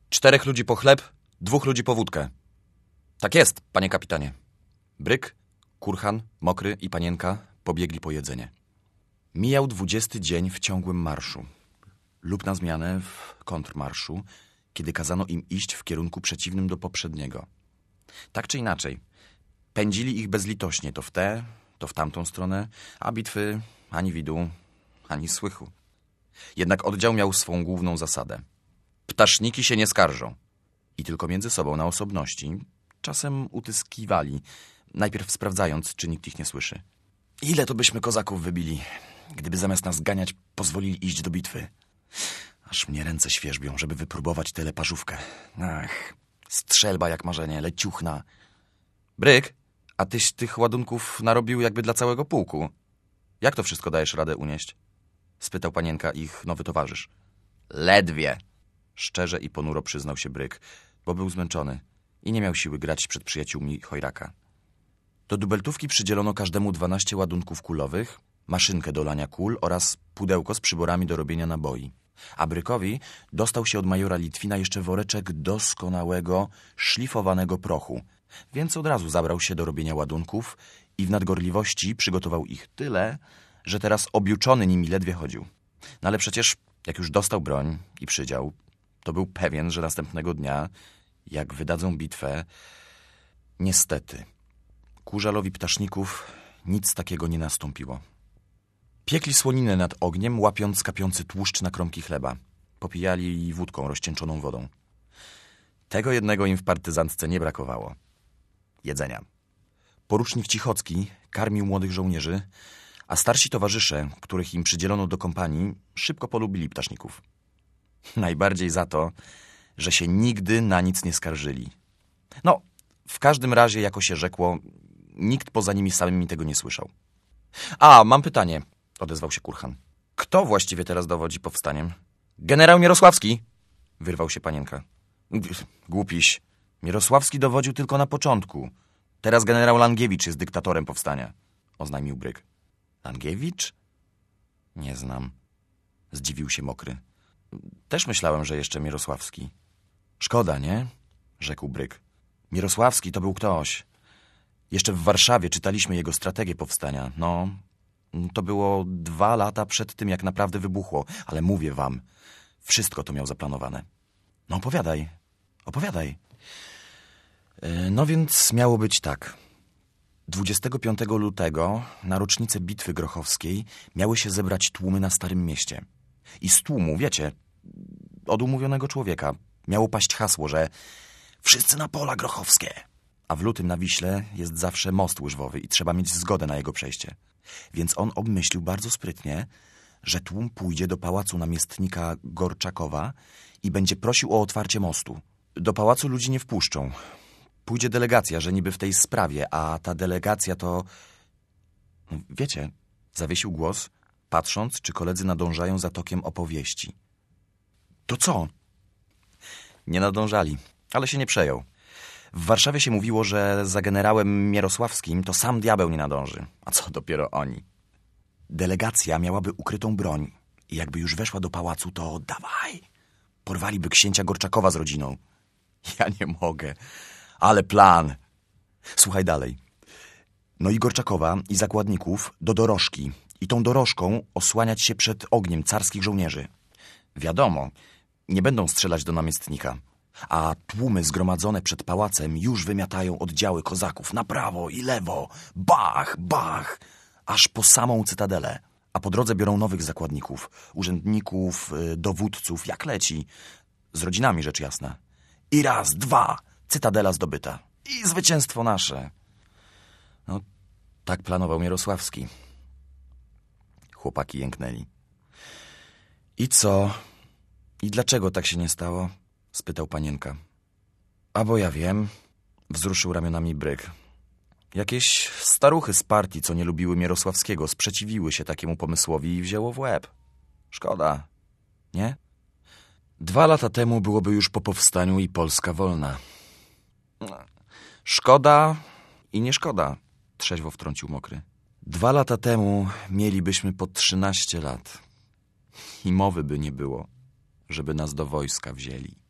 4 ludzi po chleb, 2 ludzi po wódkę. Tak jest, panie kapitanie. Bryk, Kurhan, Mokry i Panienka pobiegli po jedzenie. Mijał 20 dzień w ciągłym marszu lub na zmianę w kontrmarszu, kiedy kazano im iść w kierunku przeciwnym do poprzedniego. Tak czy inaczej, pędzili ich bezlitośnie to w tę, to w tamtą stronę, a bitwy ani widu, ani słychu. Jednak oddział miał swą główną zasadę. Ptaszniki się nie skarżą. I tylko między sobą na osobności czasem utyskiwali, najpierw sprawdzając, czy nikt ich nie słyszy. Ile to byśmy kozaków wybili, gdyby zamiast nas ganiać pozwolili iść do bitwy? Aż mnie ręce świerzbią, żeby wypróbować tę leparzówkę. Ach, strzelba jak marzenie, leciuchna. Bryk, a tyś tych ładunków narobił jakby dla całego pułku. Jak to wszystko dajesz radę unieść? Spytał Panienka, ich nowy towarzysz. Ledwie. Szczerze i ponuro przyznał się Bryk, bo był zmęczony i nie miał siły grać przed przyjaciółmi chojraka. Do dubeltówki przydzielono każdemu 12 ładunków kulowych, maszynkę do lania kul oraz pudełko z przyborami do robienia naboi. A Brykowi dostał się od majora Litwina jeszcze woreczek doskonałego, szlifowanego prochu, więc od razu zabrał się do robienia ładunków i w nadgorliwości przygotował ich tyle, że teraz objuczony nimi ledwie chodził. No ale przecież, jak już dostał broń i przydział, to był pewien, że następnego dnia, jak wydadzą bitwę, niestety, ku żalowi ptaszników nic takiego nie nastąpiło. Piekli słoninę nad ogniem, łapiąc kapiący tłuszcz na kromki chleba. Popijali wódką rozcieńczoną wodą. Tego jednego im w partyzantce nie brakowało. Jedzenia. Porucznik Cichocki karmił młodych żołnierzy, a starsi towarzysze, których im przydzielono do kompanii, szybko polubili ptaszników. Najbardziej za to, że się nigdy na nic nie skarżyli. No, w każdym razie, jako się rzekło, nikt poza nimi samymi tego nie słyszał. A, mam pytanie, odezwał się Kurhan. Kto właściwie teraz dowodzi powstaniem? Generał Mierosławski, wyrwał się Panienka. Głupiś. Mierosławski dowodził tylko na początku. Teraz generał Langiewicz jest dyktatorem powstania, oznajmił Bryk. Langiewicz? Nie znam. Zdziwił się Mokry. Też myślałem, że jeszcze Mierosławski. Szkoda, nie? Rzekł Bryk. Mierosławski to był ktoś. Jeszcze w Warszawie czytaliśmy jego strategię powstania. No, to było 2 lata przed tym, jak naprawdę wybuchło. Ale mówię wam, wszystko to miał zaplanowane. No opowiadaj. No więc miało być tak. 25 lutego na rocznicę Bitwy Grochowskiej miały się zebrać tłumy na Starym Mieście. I z tłumu, wiecie, od umówionego człowieka miało paść hasło, że wszyscy na pola grochowskie. A w lutym na Wiśle jest zawsze most łyżwowy i trzeba mieć zgodę na jego przejście. Więc on obmyślił bardzo sprytnie, że tłum pójdzie do pałacu namiestnika Gorczakowa i będzie prosił o otwarcie mostu. Do pałacu ludzi nie wpuszczą. Pójdzie delegacja, że niby w tej sprawie, a ta delegacja to... Wiecie, zawiesił głos, patrząc, czy koledzy nadążają za tokiem opowieści. To co? Nie nadążali, ale się nie przejął. W Warszawie się mówiło, że za generałem Mierosławskim to sam diabeł nie nadąży. A co dopiero oni? Delegacja miałaby ukrytą broń i jakby już weszła do pałacu, to dawaj. Porwaliby księcia Gorczakowa z rodziną. Ja nie mogę. Ale plan. Słuchaj dalej. No i Gorczakowa i zakładników do dorożki i tą dorożką osłaniać się przed ogniem carskich żołnierzy. Wiadomo, nie będą strzelać do namiestnika, a tłumy zgromadzone przed pałacem już wymiatają oddziały kozaków na prawo i lewo. Bach, bach, aż po samą cytadelę. A po drodze biorą nowych zakładników, urzędników, dowódców, jak leci. Z rodzinami, rzecz jasna. I raz, 2, cytadela zdobyta. I zwycięstwo nasze. No, tak planował Mierosławski. Chłopaki jęknęli. I co? I dlaczego tak się nie stało? Spytał Panienka. A bo ja wiem, wzruszył ramionami Bryk. Jakieś staruchy z partii, co nie lubiły Mierosławskiego, sprzeciwiły się takiemu pomysłowi i wzięło w łeb. Szkoda, nie? 2 lata temu byłoby już po powstaniu i Polska wolna. Szkoda i nie szkoda, trzeźwo wtrącił Mokry. 2 lata temu mielibyśmy po 13 lat. I mowy by nie było, żeby nas do wojska wzięli.